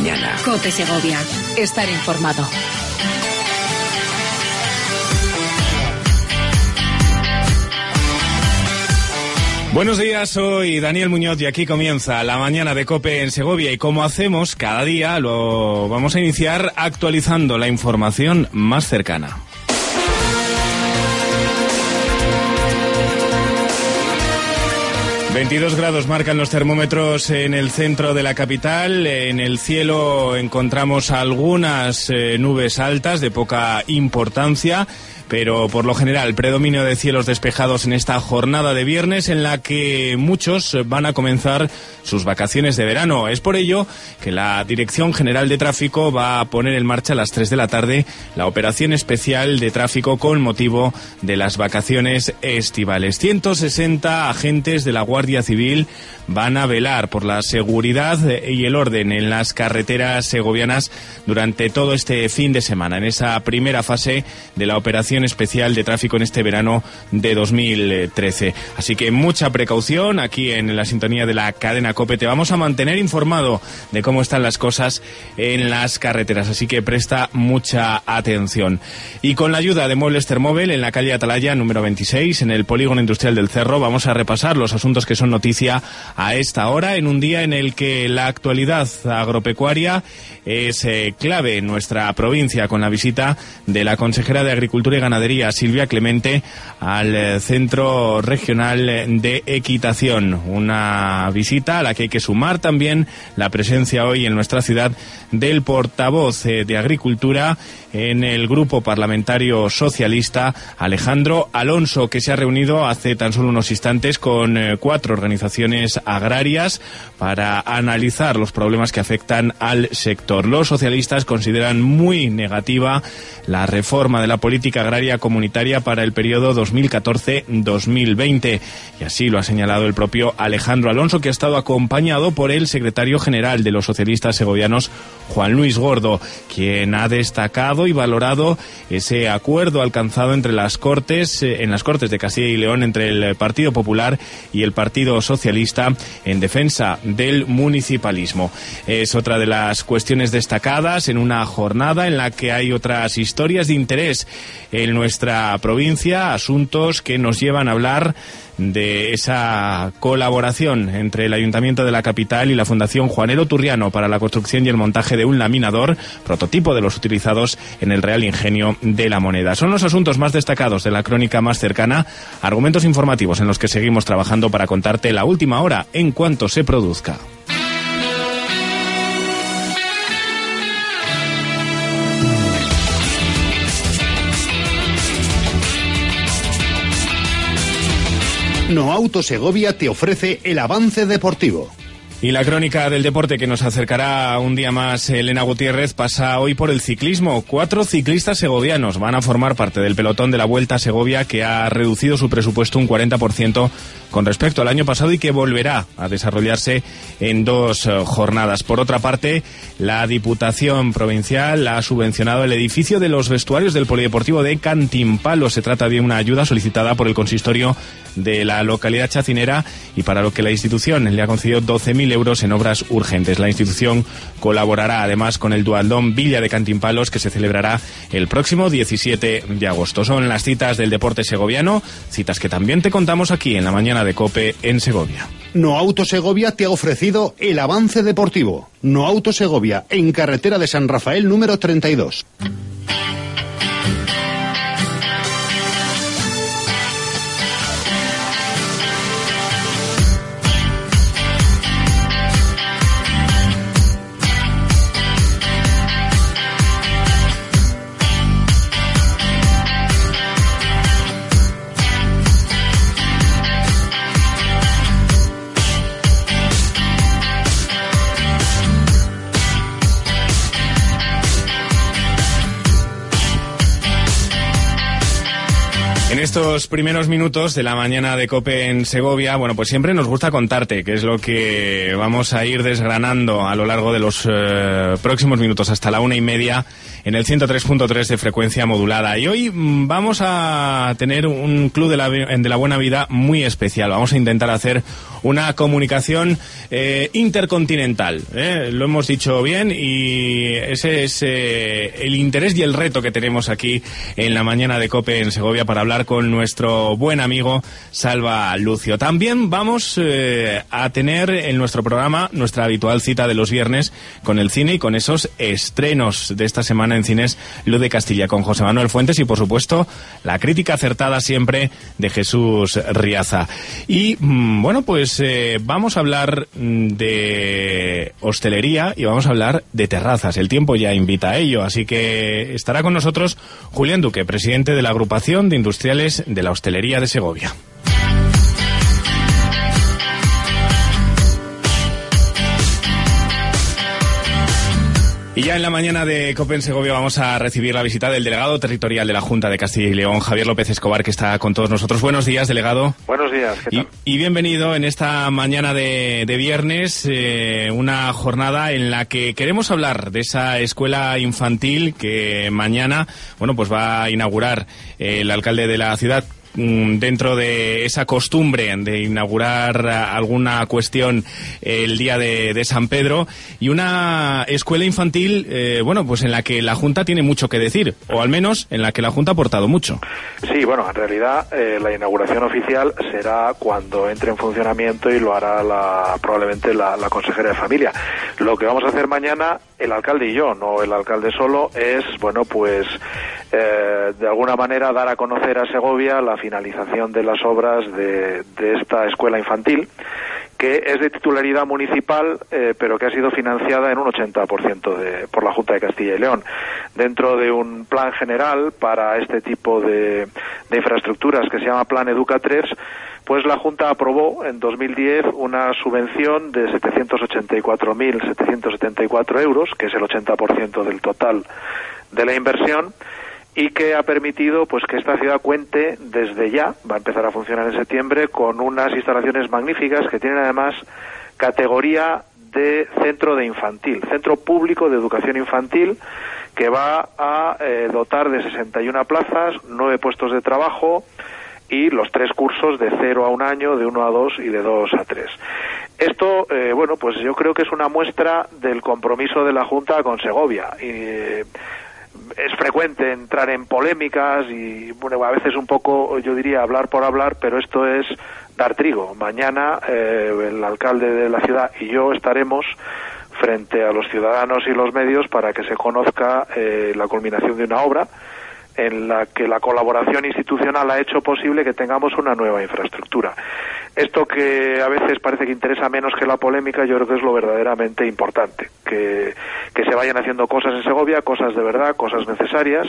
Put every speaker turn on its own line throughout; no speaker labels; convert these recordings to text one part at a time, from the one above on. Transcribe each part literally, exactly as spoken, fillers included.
mañana.
COPE Segovia. Estar informado.
Buenos días, soy Daniel Muñoz y aquí comienza la mañana de COPE en Segovia y como hacemos cada día lo vamos a iniciar actualizando la información más cercana. veintidós grados marcan los termómetros en el centro de la capital. En el cielo encontramos algunas eh, nubes altas de poca importancia, pero por lo general predominio de cielos despejados en esta jornada de viernes en la que muchos van a comenzar sus vacaciones de verano. Es por ello que la Dirección General de Tráfico va a poner en marcha a las tres de la tarde la operación especial de tráfico con motivo de las vacaciones estivales. ciento sesenta agentes de la Guardia Civil van a velar por la seguridad y el orden en las carreteras segovianas durante todo este fin de semana, en esa primera fase de la operación especial de tráfico en este verano de dos mil trece. Así que mucha precaución aquí en la sintonía de la cadena COPE. Te vamos a mantener informado de cómo están las cosas en las carreteras, así que presta mucha atención. Y con la ayuda de Muebles Termóvil en la calle Atalaya número veintiséis, en el Polígono Industrial del Cerro, vamos a repasar los asuntos que son noticia a esta hora, en un día en el que la actualidad agropecuaria es eh, clave en nuestra provincia, con la visita de la consejera de Agricultura y Ganadería, Silvia Clemente, al eh, Centro Regional de Equitación. Una visita a la que hay que sumar también la presencia hoy en nuestra ciudad del portavoz eh, de Agricultura en el Grupo Parlamentario Socialista, Alejandro Alonso, que se ha reunido hace tan solo unos instantes con eh, cuatro organizaciones agrarias para analizar los problemas que afectan al sector. Los socialistas consideran muy negativa la reforma de la política agraria comunitaria para el periodo dos mil catorce dos mil veinte, y así lo ha señalado el propio Alejandro Alonso, que ha estado acompañado por el secretario general de los socialistas segovianos, Juan Luis Gordo, quien ha destacado y valorado ese acuerdo alcanzado entre las Cortes, eh, en las Cortes de Castilla y León entre el Partido Popular y el Partido Socialista en defensa del municipalismo. Es otra de las cuestiones destacadas en una jornada en la que hay otras historias de interés en nuestra provincia, asuntos que nos llevan a hablar de esa colaboración entre el Ayuntamiento de la capital y la Fundación Juanelo Turriano para la construcción y el montaje de un laminador, prototipo de los utilizados en el Real Ingenio de la Moneda. Son los asuntos más destacados de la crónica más cercana, argumentos informativos en los que seguimos trabajando para contarte la última hora en cuanto se produzca.
No Auto Segovia te ofrece el avance deportivo.
Y la crónica del deporte que nos acercará un día más Elena Gutiérrez pasa hoy por el ciclismo. Cuatro ciclistas segovianos van a formar parte del pelotón de la Vuelta a Segovia, que ha reducido su presupuesto un cuarenta por ciento con respecto al año pasado y que volverá a desarrollarse en dos uh, jornadas. Por otra parte, la Diputación Provincial ha subvencionado el edificio de los vestuarios del Polideportivo de Cantimpalo. Se trata de una ayuda solicitada por el consistorio de la localidad chacinera y para lo que la institución le ha concedido doce mil euros en obras urgentes. La institución colaborará además con el Dualdón Villa de Cantimpalos, que se celebrará el próximo diecisiete de agosto. Son las citas del deporte segoviano, citas que también te contamos aquí en la mañana de COPE en Segovia.
No Auto Segovia te ha ofrecido el avance deportivo. No Auto Segovia, en carretera de San Rafael número treinta y dos.
estos primeros minutos de la mañana de COPE en Segovia, bueno, pues siempre nos gusta contarte qué es lo que vamos a ir desgranando a lo largo de los eh, próximos minutos hasta la una y media en el ciento tres punto tres de frecuencia modulada. Y hoy mmm, vamos a tener un club de la, de la buena vida muy especial. Vamos a intentar hacer una comunicación eh, intercontinental, ¿eh? Lo hemos dicho bien y ese es eh, el interés y el reto que tenemos aquí en la mañana de COPE en Segovia para hablar con nuestro buen amigo Salva Lucio. También vamos eh, a tener en nuestro programa nuestra habitual cita de los viernes con el cine y con esos estrenos de esta semana en Cines Luz de Castilla con José Manuel Fuentes y, por supuesto, la crítica acertada siempre de Jesús Riaza. Y, bueno, pues eh, vamos a hablar de hostelería y vamos a hablar de terrazas. El tiempo ya invita a ello, así que estará con nosotros Julián Duque, presidente de la Agrupación de Industriales de la Hostelería de Segovia. Y ya en la mañana de COPE en Segovia vamos a recibir la visita del delegado territorial de la Junta de Castilla y León, Javier López Escobar, que está con todos nosotros. Buenos días, delegado.
Buenos días, ¿qué tal?
Y, y bienvenido en esta mañana de, de viernes, eh, una jornada en la que queremos hablar de esa escuela infantil que mañana, bueno, pues va a inaugurar eh, el alcalde de la ciudad, dentro de esa costumbre de inaugurar alguna cuestión el día de, de San Pedro, y una escuela infantil, eh, bueno, pues en la que la Junta tiene mucho que decir, o al menos en la que la Junta ha aportado mucho.
Sí, bueno, en realidad eh, la inauguración oficial será cuando entre en funcionamiento y lo hará la, probablemente la, la consejera de Familia. Lo que vamos a hacer mañana, el alcalde y yo, no el alcalde solo, es, bueno, pues eh, de alguna manera dar a conocer a Segovia la finalización de las obras de, de esta escuela infantil, que es de titularidad municipal, eh, pero que ha sido financiada en un ochenta por ciento de, por la Junta de Castilla y León, dentro de un plan general para este tipo de, de infraestructuras que se llama Plan Educa tres. Pues la Junta aprobó en dos mil diez una subvención de setecientos ochenta y cuatro mil setecientos setenta y cuatro euros, que es el ochenta por ciento del total de la inversión, y que ha permitido pues que esta ciudad cuente desde ya, va a empezar a funcionar en septiembre, con unas instalaciones magníficas que tienen además categoría de centro de infantil, centro público de educación infantil, que va a eh, dotar de sesenta y una plazas, nueve puestos de trabajo y los tres cursos de cero a un año, de uno a dos y de dos a tres. Esto, eh, bueno, pues yo creo que es una muestra del compromiso de la Junta con Segovia. Y, eh, es frecuente entrar en polémicas y, bueno, a veces un poco, yo diría, hablar por hablar, pero esto es dar trigo. Mañana eh, el alcalde de la ciudad y yo estaremos frente a los ciudadanos y los medios para que se conozca eh, la culminación de una obra en la que la colaboración institucional ha hecho posible que tengamos una nueva infraestructura. Esto que a veces parece que interesa menos que la polémica, yo creo que es lo verdaderamente importante, que, que se vayan haciendo cosas en Segovia, cosas de verdad, cosas necesarias,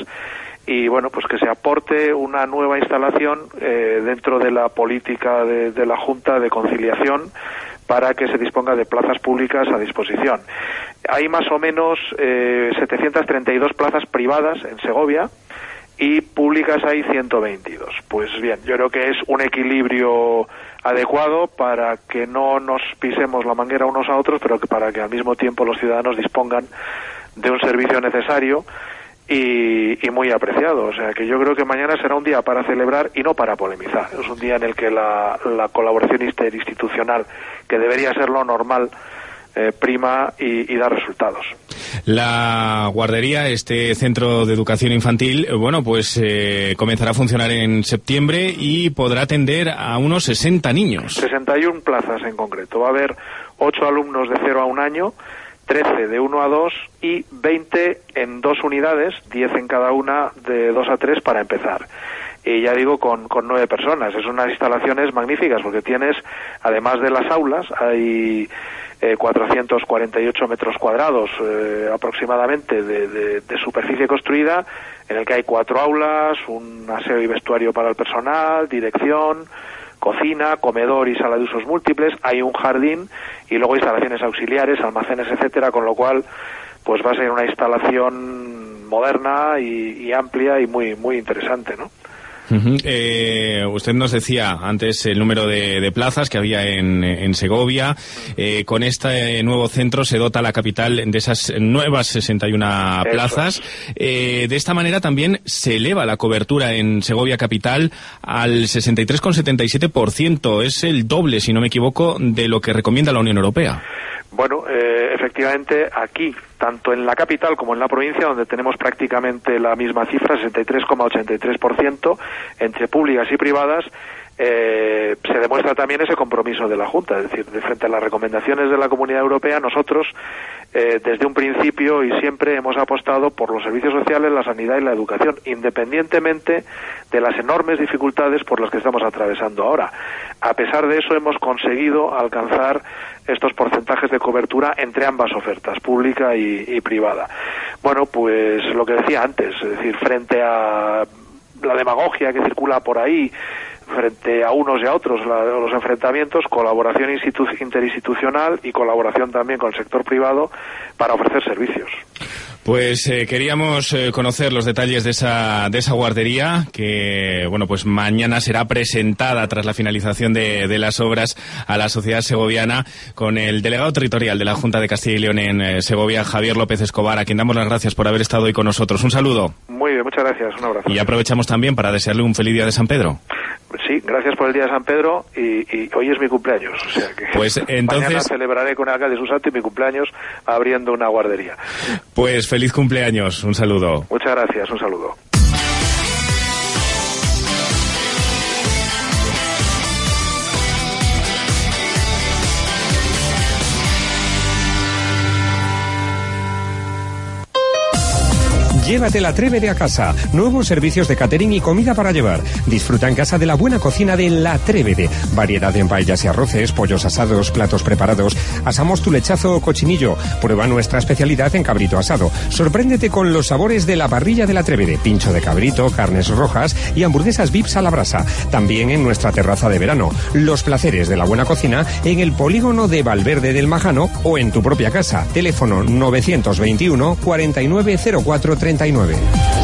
y bueno, pues que se aporte una nueva instalación eh, dentro de la política de, de la Junta de conciliación para que se disponga de plazas públicas a disposición. Hay más o menos eh, setecientas treinta y dos plazas privadas en Segovia, y públicas hay ciento veintidós. Pues bien, yo creo que es un equilibrio adecuado para que no nos pisemos la manguera unos a otros, pero que para que al mismo tiempo los ciudadanos dispongan de un servicio necesario y, y muy apreciado. O sea que yo creo que mañana será un día para celebrar y no para polemizar. Es un día en el que la, la colaboración interinstitucional, que debería ser lo normal, Eh, prima y, y da resultados.
La guardería, este centro de educación infantil, bueno, pues eh, comenzará a funcionar en septiembre y podrá atender a unos sesenta niños.
sesenta y una plazas en concreto. Va a haber ocho alumnos de cero a un año, trece de uno a dos y veinte en dos unidades, diez en cada una de dos a tres para empezar. Y ya digo, con, con nueve personas. Es unas instalaciones magníficas porque tienes, además de las aulas, hay eh, cuatrocientos cuarenta y ocho metros cuadrados eh, aproximadamente de, de, de superficie construida, en el que hay cuatro aulas, un aseo y vestuario para el personal, dirección, cocina, comedor y sala de usos múltiples, hay un jardín y luego instalaciones auxiliares, almacenes, etcétera, con lo cual pues va a ser una instalación moderna y, y amplia y muy muy interesante, ¿no?
Uh-huh. Eh, usted nos decía antes el número de, de plazas que había en, en Segovia. Eh, con este nuevo centro se dota la capital de esas nuevas sesenta y una plazas. Eh, de esta manera también se eleva la cobertura en Segovia capital al sesenta y tres coma setenta y siete por ciento. Es el doble, si no me equivoco, de lo que recomienda la Unión Europea.
Bueno, eh, efectivamente, aquí, tanto en la capital como en la provincia, donde tenemos prácticamente la misma cifra, sesenta y tres coma ochenta y tres por ciento, entre públicas y privadas, eh, se demuestra también ese compromiso de la Junta. Es decir, de frente a las recomendaciones de la Comunidad Europea, nosotros, eh, desde un principio y siempre hemos apostado por los servicios sociales, la sanidad y la educación, independientemente de las enormes dificultades por las que estamos atravesando ahora. A pesar de eso, hemos conseguido alcanzar estos porcentajes de cobertura entre ambas ofertas, pública y, y privada. Bueno, pues lo que decía antes, es decir, frente a la demagogia que circula por ahí, frente a unos y a otros, la, los enfrentamientos, colaboración institu- interinstitucional y colaboración también con el sector privado para ofrecer servicios.
Pues eh, queríamos eh, conocer los detalles de esa de esa guardería que, bueno, pues mañana será presentada tras la finalización de, de las obras a la sociedad segoviana con el delegado territorial de la Junta de Castilla y León en eh, Segovia, Javier López Escobar, a quien damos las gracias por haber estado hoy con nosotros. Un saludo.
Muy bien, muchas gracias, un abrazo.
Y aprovechamos también para desearle un feliz día de San Pedro.
Sí, gracias por el día de San Pedro y, y hoy es mi cumpleaños, o sea que
pues entonces
mañana celebraré con el alcalde su santo y mi cumpleaños abriendo una guardería.
Pues feliz cumpleaños, un saludo.
Muchas gracias, un saludo.
Llévate la Trébede a casa. Nuevos servicios de catering y comida para llevar. Disfruta en casa de la buena cocina de La Trébede. Variedad en paellas y arroces, pollos asados, platos preparados. Asamos tu lechazo o cochinillo. Prueba nuestra especialidad en cabrito asado. Sorpréndete con los sabores de la parrilla de La Trébede. Pincho de cabrito, carnes rojas y hamburguesas V I Ps a la brasa. También en nuestra terraza de verano. Los placeres de la buena cocina en el polígono de Valverde del Majano o en tu propia casa. Teléfono novecientos veintiuno cuarenta y nueve cero cuatro treinta y nueve.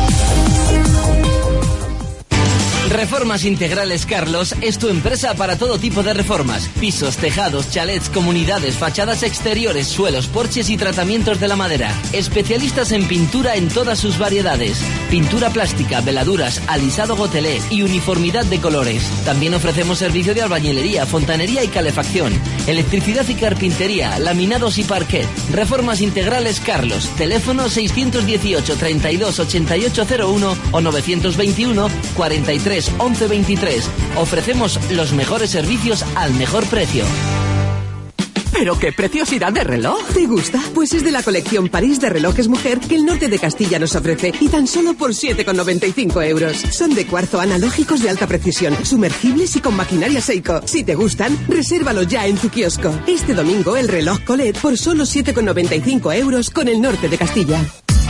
Reformas Integrales Carlos es tu empresa para todo tipo de reformas. Pisos, tejados, chalets, comunidades, fachadas exteriores, suelos, porches y tratamientos de la madera. Especialistas en pintura en todas sus variedades. Pintura plástica, veladuras, alisado gotelé y uniformidad de colores. También ofrecemos servicio de albañilería, fontanería y calefacción. Electricidad y carpintería, laminados y parquet. Reformas Integrales Carlos. Teléfono seiscientos dieciocho treinta y dos ochenta y ocho cero uno o novecientos veintiuno cuarenta y tres once veintitrés. Ofrecemos los mejores servicios al mejor precio.
¡Pero qué preciosidad de reloj!
¿Te gusta? Pues es de la colección París de relojes mujer que el norte de Castilla nos ofrece y tan solo por siete con noventa y cinco euros. Son de cuarzo, analógicos de alta precisión, sumergibles y con maquinaria Seiko. Si te gustan, resérvalo ya en tu kiosco. Este domingo el reloj Colette por solo siete con noventa y cinco euros con el norte de Castilla.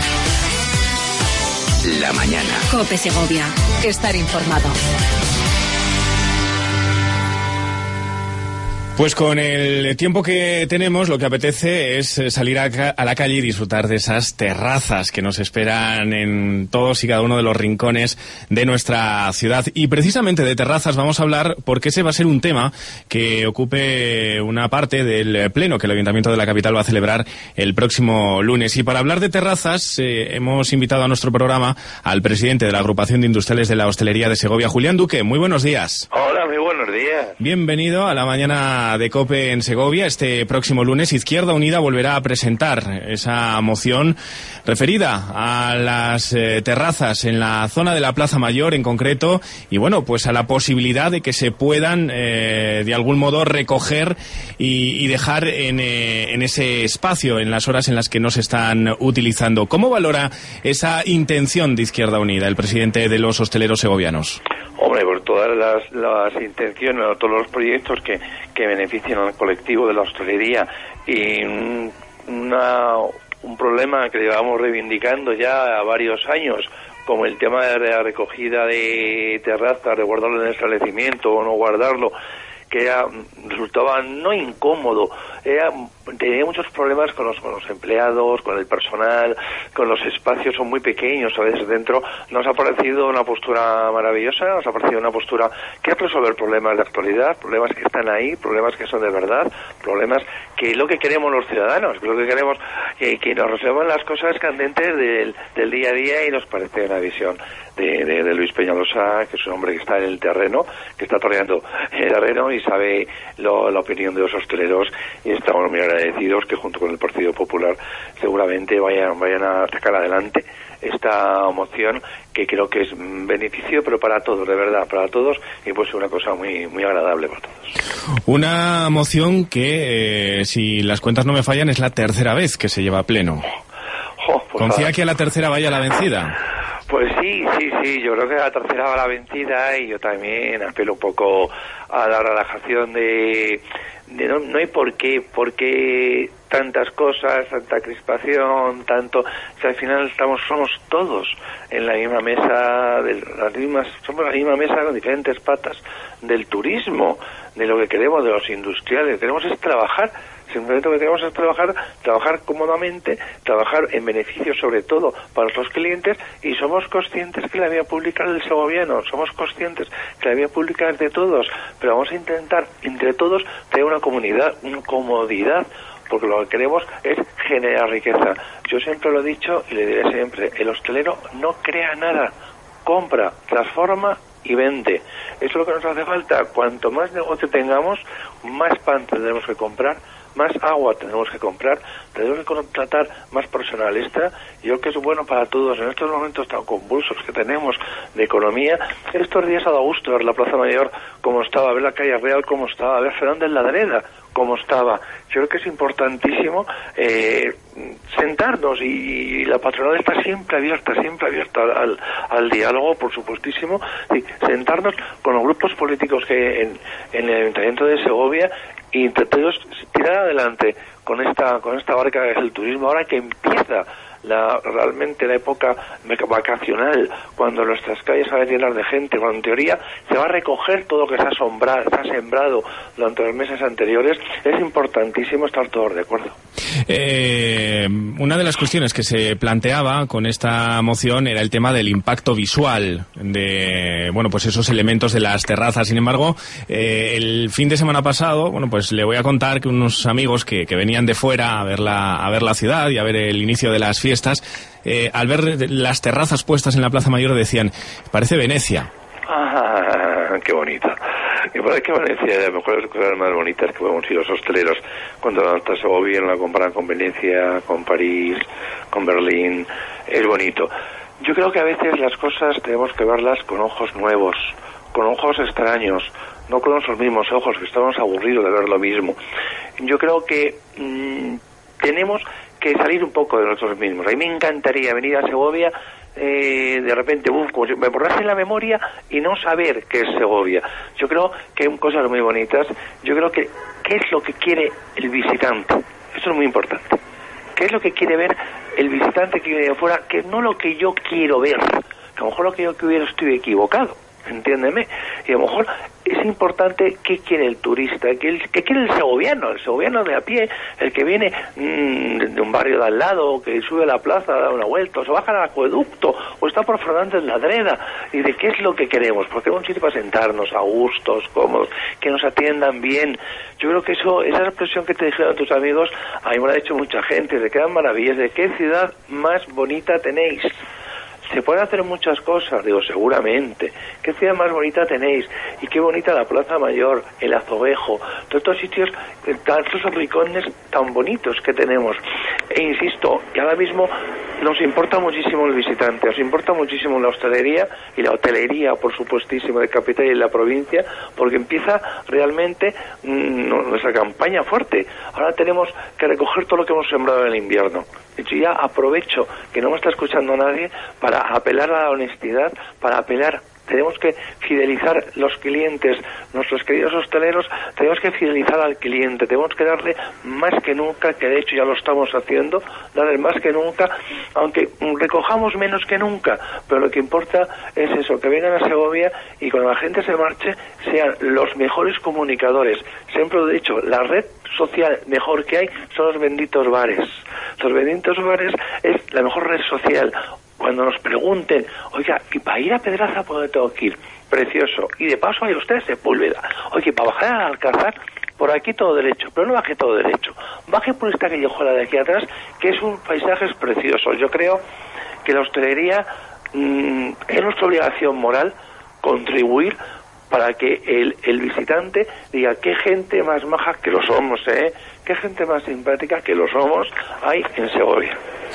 La mañana. COPE Segovia. Estar informado.
Pues con el tiempo que tenemos, lo que apetece es salir a, a la calle y disfrutar de esas terrazas que nos esperan en todos y cada uno de los rincones de nuestra ciudad. Y precisamente de terrazas vamos a hablar porque ese va a ser un tema que ocupe una parte del pleno que el Ayuntamiento de la capital va a celebrar el próximo lunes. Y para hablar de terrazas eh, hemos invitado a nuestro programa al presidente de la Agrupación de Industriales de la Hostelería de Segovia, Julián Duque. Muy buenos días.
Hola, muy buenos días.
Bienvenido a la mañana de COPE en Segovia. Este próximo lunes Izquierda Unida volverá a presentar esa moción referida a las eh, terrazas en la zona de la Plaza Mayor en concreto y bueno, pues a la posibilidad de que se puedan eh, de algún modo recoger y, y dejar en, eh, en ese espacio en las horas en las que no se están utilizando. ¿Cómo valora esa intención de Izquierda Unida el presidente de los hosteleros segovianos?
Hombre, por todas las, las intenciones, o todos los proyectos que, que benefician al colectivo de la hostelería y una, un problema que llevamos reivindicando ya a varios años, como el tema de la recogida de terrazas, de guardarlo en el establecimiento o no guardarlo, que era, resultaba no incómodo, era, tenía muchos problemas con los, con los empleados, con el personal, con los espacios, son muy pequeños a veces dentro. Nos ha parecido una postura maravillosa, nos ha parecido una postura que es resolver problemas de actualidad, problemas que están ahí, problemas que son de verdad, problemas que es lo que queremos los ciudadanos, que lo que queremos que, que nos resuelvan las cosas candentes del, del día a día, y nos parece una visión de, de, de Luis Peñalosa, que es un hombre que está en el terreno, que está toreando el terreno y sabe lo, la opinión de los hosteleros, y estamos muy agradecidos que junto con el Partido Popular seguramente vayan, vayan a sacar adelante esta moción, que creo que es beneficio, pero para todos, de verdad, para todos, y pues es una cosa muy muy agradable para todos.
Una moción que, eh, si las cuentas no me fallan, es la tercera vez que se lleva a pleno.
Oh, pues
¿Confía
nada.
que a la tercera vaya la vencida?
Pues sí, sí, sí, yo creo que la tercera va la vencida, y yo también apelo un poco a la relajación de... de no, no hay por qué, porque tantas cosas, tanta crispación, tanto... O sea, al final estamos, somos todos en la misma mesa, de las mismas, somos la misma mesa con diferentes patas del turismo, de lo que queremos, de los industriales. Lo que queremos es trabajar. Simplemente lo que queremos es trabajar, trabajar cómodamente, trabajar en beneficio sobre todo para nuestros clientes, y somos conscientes que la vía pública es del segoviano, somos conscientes que la vía pública es de todos, pero vamos a intentar entre todos tener una comunidad, una comodidad, porque lo que queremos es generar riqueza. Yo siempre lo he dicho y le diré siempre, el hostelero no crea nada, compra, transforma y vende. Eso es lo que nos hace falta. Cuanto más negocio tengamos, más pan tendremos que comprar, más agua tenemos que comprar, tenemos que contratar más personal extra. Yo creo que es bueno para todos en estos momentos tan convulsos que tenemos de economía. Estos días ha dado gusto ver la Plaza Mayor como estaba, ver la Calle Real como estaba, ver Fernández Ladreda como estaba. Yo creo que es importantísimo eh, sentarnos, y, y la patronal está siempre abierta, siempre abierta al, al, al diálogo, por supuestísimo, y sentarnos con los grupos políticos que en, en el Ayuntamiento de Segovia, y entre todos tirar adelante con esta con esta barca que es el turismo, ahora que empieza la realmente la época vacacional, cuando nuestras calles se van a llenar de gente, cuando en teoría se va a recoger todo lo que se ha, sombra, se ha sembrado durante los meses anteriores. Es importantísimo estar todos de acuerdo.
Eh, una de las cuestiones que se planteaba con esta moción era el tema del impacto visual de, bueno, pues esos elementos de las terrazas. Sin embargo, eh, el fin de semana pasado, bueno, pues le voy a contar que unos amigos que, que venían de fuera a ver la, a ver la ciudad y a ver el inicio de las fiestas, eh, al ver las terrazas puestas en la Plaza Mayor decían, parece Venecia.
Ah, qué bonita. Me parece que Venecia es de las mejores cosas más bonitas que podemos ir los hosteleros cuando la Segovia la comparan con Venecia, con París, con Berlín. Es bonito. Yo creo que a veces las cosas tenemos que verlas con ojos nuevos, con ojos extraños, no con los mismos ojos, que estamos aburridos de ver lo mismo. Yo creo que mmm, tenemos que salir un poco de nosotros mismos. A mí me encantaría venir a Segovia, eh, de repente, uf, como si me borrase en la memoria y no saber qué es Segovia. Yo creo que hay cosas muy bonitas. Yo creo que, ¿qué es lo que quiere el visitante? Eso es muy importante. ¿Qué es lo que quiere ver el visitante que viene de afuera? Que no lo que yo quiero ver. Que a lo mejor lo que yo quiero estoy equivocado. Entiéndeme. Y a lo mejor es importante qué quiere el turista, qué, el, qué quiere el segoviano, el segoviano de a pie, el que viene mmm, de un barrio de al lado, que sube a la plaza, da una vuelta, o se baja al acueducto, o está por Fernández Ladreda, y de qué es lo que queremos, porque es un sitio para sentarnos a gustos, cómodos, que nos atiendan bien. Yo creo que eso, esa expresión que te dijeron tus amigos, a mí me la ha dicho mucha gente, se quedan maravillas, de qué ciudad más bonita tenéis. Se pueden hacer muchas cosas, digo, seguramente. ¿Qué ciudad más bonita tenéis? Y qué bonita la Plaza Mayor, el Azovejo, todos estos sitios, estos rincones tan bonitos que tenemos. E insisto, que ahora mismo nos importa muchísimo el visitante, nos importa muchísimo la hostelería y la hotelería, por supuestísimo, de capital y de la provincia, porque empieza realmente mmm, nuestra campaña fuerte. Ahora tenemos que recoger todo lo que hemos sembrado en el invierno. De hecho, ya aprovecho que no me está escuchando nadie para apelar a la honestidad, para apelar. Tenemos que fidelizar los clientes, nuestros queridos hosteleros, tenemos que fidelizar al cliente, tenemos que darle más que nunca, que de hecho ya lo estamos haciendo, darle más que nunca, aunque recojamos menos que nunca, pero lo que importa es eso, que vengan a Segovia y cuando la gente se marche sean los mejores comunicadores. Siempre lo he dicho, la red social mejor que hay son los benditos bares. Los benditos bares es la mejor red social. Cuando nos pregunten, oiga, ¿y para ir a Pedraza por dónde tengo que ir? Precioso. Y de paso hay ustedes Sepúlveda. Oye, para bajar al Alcázar, por aquí todo derecho, pero no baje todo derecho. Baje por esta callejuela de aquí atrás, que es un paisaje precioso. Yo creo que la hostelería mmm, es nuestra obligación moral contribuir para que el, el visitante diga qué gente más maja que lo somos, ¿eh? Qué gente más simpática que lo somos hay en Segovia.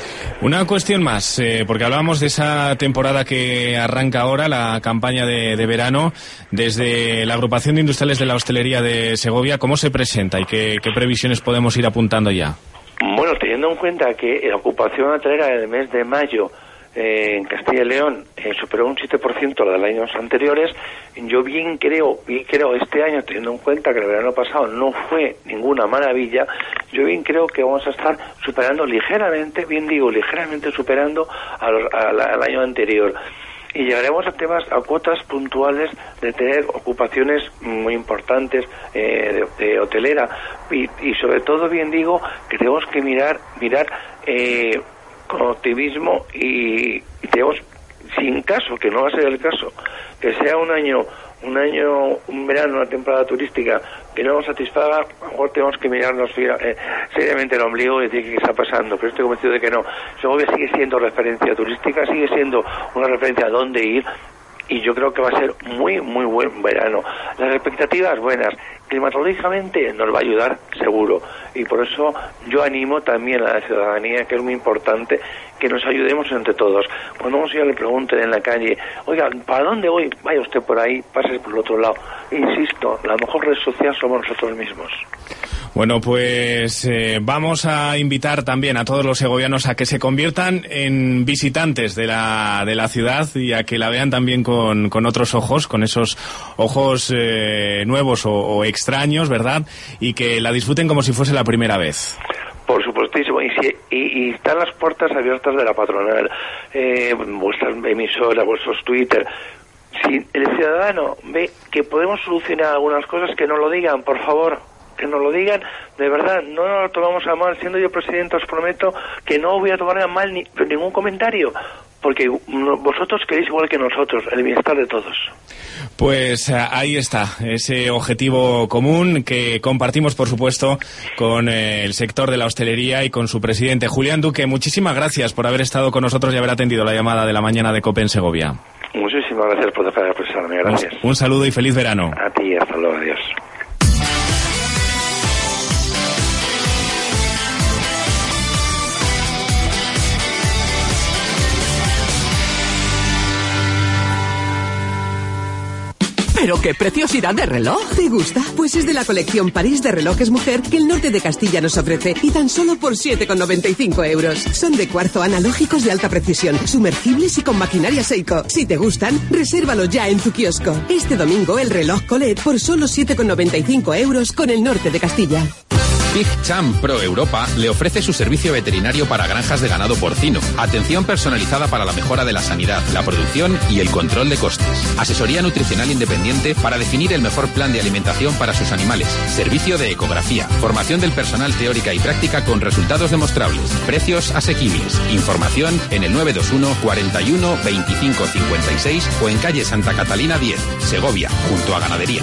Una cuestión más, eh, porque hablábamos de esa temporada que arranca ahora, la campaña de, de verano, desde la Agrupación de Industriales de la Hostelería de Segovia, ¿cómo se presenta y qué, qué previsiones podemos ir apuntando ya?
Bueno, teniendo en cuenta que la ocupación hotelera del mes de mayo Eh, en Castilla y León eh, superó un siete por ciento la de los años anteriores. Yo bien creo, bien creo este año, teniendo en cuenta que el verano pasado no fue ninguna maravilla, yo bien creo que vamos a estar superando ligeramente, bien digo, ligeramente superando a los, a la, al año anterior. Y llegaremos a temas, a cuotas puntuales de tener ocupaciones muy importantes eh, de, de hotelera. Y, y sobre todo, bien digo, que tenemos que mirar, mirar eh, con optimismo y, y tenemos, sin caso, que no va a ser el caso, que sea un año, un año, un verano, una temporada turística que no nos satisfaga, a lo mejor tenemos que mirarnos eh, seriamente el ombligo y decir qué está pasando, pero estoy convencido de que no. Segovia sigue siendo referencia turística, sigue siendo una referencia a dónde ir, y yo creo que va a ser muy, muy buen verano. Las expectativas buenas, climatológicamente nos va a ayudar seguro, y por eso yo animo también a la ciudadanía, que es muy importante, que nos ayudemos entre todos. Cuando vamos a ir a le pregunten en la calle, oiga, ¿para dónde voy? Vaya usted por ahí, pase por el otro lado. Insisto, la mejor red social somos nosotros mismos.
Bueno, pues eh, vamos a invitar también a todos los segovianos a que se conviertan en visitantes de la de la ciudad y a que la vean también con, con otros ojos, con esos ojos eh, nuevos o, o extraños, ¿verdad? Y que la disfruten como si fuese la primera vez.
Por supuestísimo, y, si, y, y están las puertas abiertas de la patronal, eh, vuestras emisoras, vuestros Twitter. Si el ciudadano ve que podemos solucionar algunas cosas, que nos lo digan, por favor. Que nos lo digan, de verdad, no nos lo tomamos a mal. Siendo yo presidente, os prometo que no voy a tomar a mal ni, ningún comentario, porque vosotros queréis igual que nosotros, el bienestar de todos.
Pues ahí está, ese objetivo común que compartimos, por supuesto, con eh, el sector de la hostelería y con su presidente. Julián Duque, muchísimas gracias por haber estado con nosotros y haber atendido la llamada de la mañana de COPE en Segovia.
Muchísimas gracias por dejar de expresarme, gracias.
Un, un saludo y feliz verano.
A ti, hasta luego, adiós.
¡Pero qué preciosidad de reloj!
¿Te gusta? Pues es de la colección París de relojes mujer que el norte de Castilla nos ofrece, y tan solo por siete con noventa y cinco euros. Son de cuarzo, analógicos de alta precisión, sumergibles y con maquinaria Seiko. Si te gustan, resérvalo ya en tu kiosco. Este domingo el reloj Colette por solo siete con noventa y cinco euros con el norte de Castilla.
PigChamp Pro Europa le ofrece su servicio veterinario para granjas de ganado porcino, atención personalizada para la mejora de la sanidad, la producción y el control de costes, asesoría nutricional independiente para definir el mejor plan de alimentación para sus animales, servicio de ecografía, formación del personal teórica y práctica con resultados demostrables, precios asequibles, información en el nueve dos uno, cuarenta y uno, veinticinco cincuenta y seis o en calle Santa Catalina diez, Segovia, junto a Ganadería.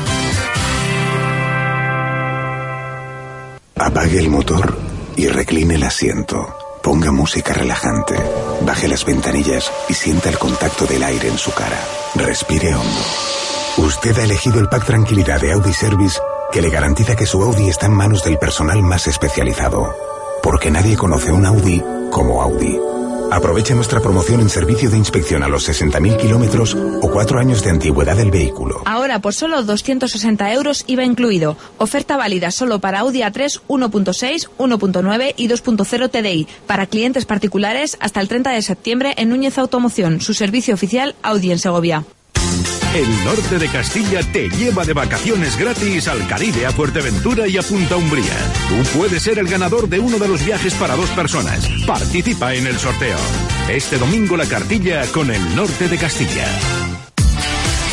Apague el motor y recline el asiento. Ponga música relajante. Baje las ventanillas y sienta el contacto del aire en su cara. Respire hondo. Usted ha elegido el Pack Tranquilidad de Audi Service, que le garantiza que su Audi está en manos del personal más especializado. Porque nadie conoce un Audi como Audi. Aproveche nuestra promoción en servicio de inspección a los sesenta mil kilómetros o cuatro años de antigüedad del vehículo.
Ahora por solo doscientos sesenta euros I V A incluido. Oferta válida solo para Audi A tres uno punto seis, uno punto nueve y dos punto cero T D I. Para clientes particulares hasta el treinta de septiembre en Núñez Automoción. Su servicio oficial Audi en Segovia.
El norte de Castilla te lleva de vacaciones gratis al Caribe, a Fuerteventura y a Punta Umbría. Tú puedes ser el ganador de uno de los viajes para dos personas. Participa en el sorteo. Este domingo la cartilla con el norte de Castilla.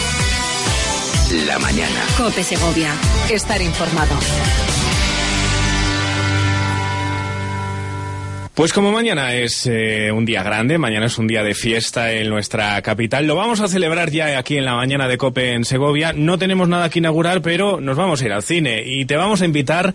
La mañana. COPE Segovia. Estar informado.
Pues como mañana es eh, un día grande, mañana es un día de fiesta en nuestra capital, lo vamos a celebrar ya aquí en la mañana de COPE en Segovia. No tenemos nada que inaugurar, pero nos vamos a ir al cine y te vamos a invitar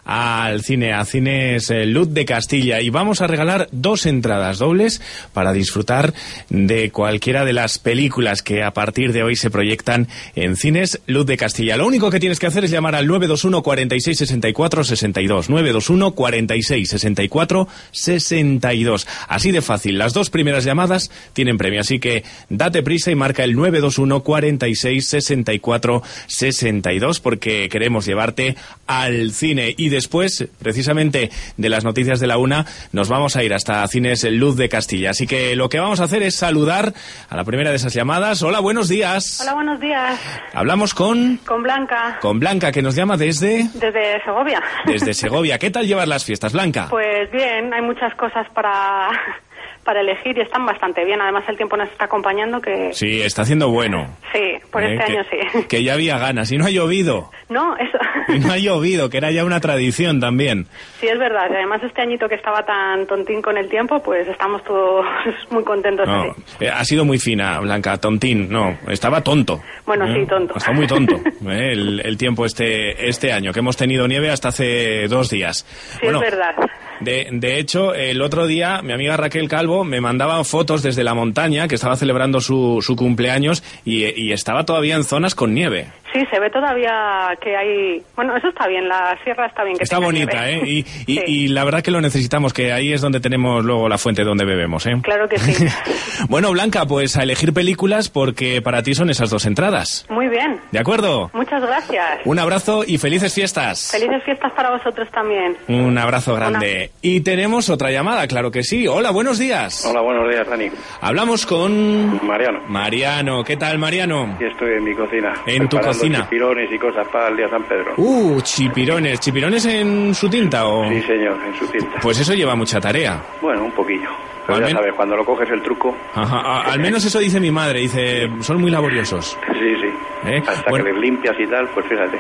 al cine, a Cines eh, Luz de Castilla, y vamos a regalar dos entradas dobles para disfrutar de cualquiera de las películas que a partir de hoy se proyectan en Cines Luz de Castilla. Lo único que tienes que hacer es llamar al nueve dos uno, cuarenta y seis, sesenta y cuatro, sesenta y dos, nueve dos uno, cuarenta y seis, sesenta y cuatro, sesenta y dos. Así de fácil, las dos primeras llamadas tienen premio, así que date prisa y marca el nueve dos uno, cuarenta y seis, sesenta y cuatro, sesenta y dos, porque queremos llevarte al cine. Y después, precisamente de las noticias de la una, nos vamos a ir hasta Cines Luz de Castilla. Así que lo que vamos a hacer es saludar a la primera de esas llamadas. Hola, buenos días.
Hola, buenos días.
Hablamos con...
Con Blanca.
Con Blanca, que nos llama desde...
Desde Segovia.
Desde Segovia. ¿Qué tal llevas las fiestas, Blanca?
Pues bien, hay muchas cosas para... para elegir y están bastante bien. Además, el tiempo nos está acompañando que...
Sí, está haciendo bueno.
Sí, por
eh,
este
que,
año sí.
Que ya había ganas. Y no ha llovido.
No, eso...
Y no ha llovido, que era ya una tradición también.
Sí, es verdad. Y además, este añito que estaba tan tontín con el tiempo, pues estamos todos muy contentos.
No,
de...
eh, ha sido muy fina, Blanca. Tontín, no. Estaba tonto.
Bueno,
eh,
sí, tonto.
Está muy tonto eh, el, el tiempo este, este año, que hemos tenido nieve hasta hace dos días.
Sí,
bueno,
es verdad.
De, de hecho, el otro día mi amiga Raquel Calvo me mandaba fotos desde la montaña, que estaba celebrando su, su cumpleaños, y, y estaba todavía en zonas con nieve.
Sí, se ve todavía que hay... Bueno, eso está bien, la sierra está bien. Que
está bonita,
nieve.
¿eh? Y, y,
sí.
y la verdad que lo necesitamos, que ahí es donde tenemos luego la fuente donde bebemos, ¿eh?
Claro que sí.
Bueno, Blanca, pues a elegir películas, porque para ti son esas dos entradas.
Muy bien.
¿De acuerdo?
Muchas gracias.
Un abrazo y felices fiestas.
Felices fiestas para vosotros también.
Un abrazo grande. Una... Y tenemos otra llamada, claro que sí. Hola, buenos días.
Hola, buenos días, Dani.
Hablamos con...
Mariano.
Mariano, ¿qué tal, Mariano?
Aquí estoy en mi cocina.
En tu cocina.
Chipirones y cosas para el día San Pedro.
Uh, chipirones. ¿Chipirones en su tinta o...?
Sí, señor, en su tinta.
Pues eso lleva mucha tarea.
Bueno, un poquillo. Pero ya sabes, cuando lo coges el truco...
Ajá, a, al menos eso dice mi madre, dice, son muy laboriosos.
Sí, sí.
¿Eh?
Hasta bueno, que les limpias y tal, pues fíjate.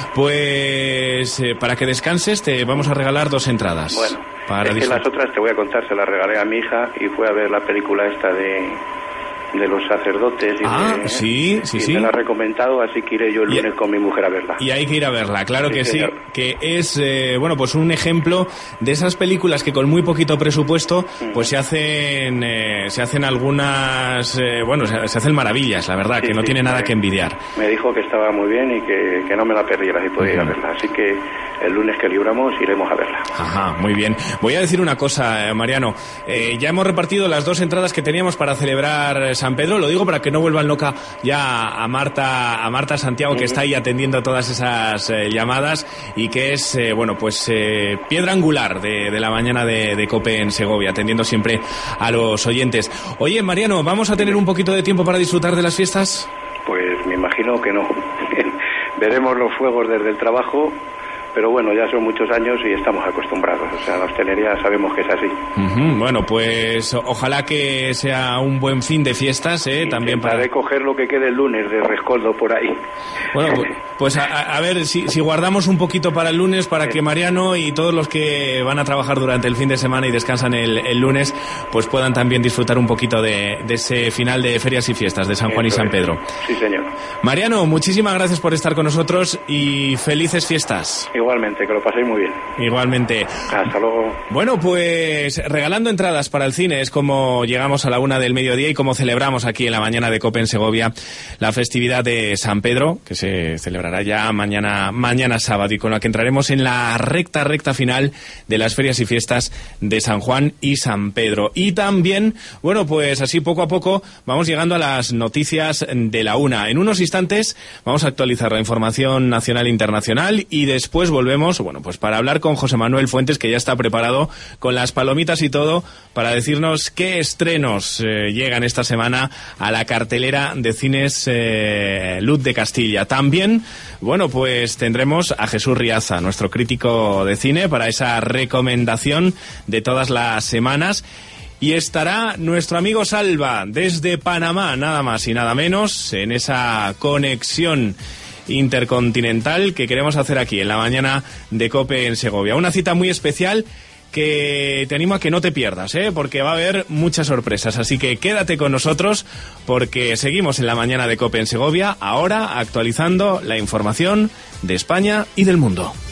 Pues eh, para que descanses te vamos a regalar dos entradas.
Bueno,
para
es que las otras te voy a contar, se las regalé a mi hija y fue a ver la película esta de... de los sacerdotes. Y
ah,
de,
sí, sí,
y
sí.
me la ha recomendado, así que iré yo el lunes con mi mujer a verla.
Y hay que ir a verla, claro
sí,
que
señor.
sí, que es, eh, bueno, pues un ejemplo de esas películas que con muy poquito presupuesto, mm. pues se hacen, eh, se hacen algunas, eh, bueno, se, se hacen maravillas, la verdad, sí, que no sí, tiene nada me, que envidiar.
Me dijo que estaba muy bien y que, que no me la perdiera si podía mm. ir a verla, así que el lunes que libramos iremos a verla.
Ajá, muy bien. Voy a decir una cosa, Mariano, eh, ya hemos repartido las dos entradas que teníamos para celebrar San Pedro, lo digo para que no vuelvan loca ya a Marta a Marta Santiago, que está ahí atendiendo todas esas eh, llamadas y que es, eh, bueno, pues eh, piedra angular de, de la mañana de, de COPE en Segovia, atendiendo siempre a los oyentes. Oye, Mariano, ¿vamos a tener un poquito de tiempo para disfrutar de las fiestas?
Pues me imagino que no. Veremos los fuegos desde el trabajo, pero bueno, ya son muchos años y estamos acostumbrados. O sea, la hostelería sabemos que es así.
Uh-huh. Bueno, pues ojalá que sea un buen fin de fiestas, ¿eh? También para...
de coger lo que quede el lunes de rescoldo por ahí.
Bueno, pues, pues a, a ver si, si guardamos un poquito para el lunes, para que Mariano y todos los que van a trabajar durante el fin de semana y descansan el, el lunes, pues puedan también disfrutar un poquito de, de ese final de ferias y fiestas de San Juan Eso y San Pedro.
Es. Sí, señor.
Mariano, muchísimas gracias por estar con nosotros y felices fiestas.
Igualmente, que lo paséis muy bien.
Igualmente.
Hasta luego.
Bueno, pues regalando entradas para el cine es como llegamos a la una del mediodía y como celebramos aquí en la mañana de COPE en Segovia la festividad de San Pedro, que se celebrará ya mañana, mañana sábado, y con la que entraremos en la recta, recta final de las ferias y fiestas de San Juan y San Pedro. Y también, bueno, pues así poco a poco vamos llegando a las noticias de la una. En unos instantes vamos a actualizar la información nacional e internacional y después volvemos, bueno, pues para hablar con José Manuel Fuentes, que ya está preparado con las palomitas y todo para decirnos qué estrenos eh, llegan esta semana a la cartelera de cines eh, Luz de Castilla. También, bueno, pues tendremos a Jesús Riaza, nuestro crítico de cine, para esa recomendación de todas las semanas. Y estará nuestro amigo Salva desde Panamá, nada más y nada menos, en esa conexión intercontinental que queremos hacer aquí en la mañana de COPE en Segovia. Una cita muy especial que te animo a que no te pierdas, ¿eh? Porque va a haber muchas sorpresas. Así que quédate con nosotros porque seguimos en la mañana de COPE en Segovia, ahora actualizando la información de España y del mundo.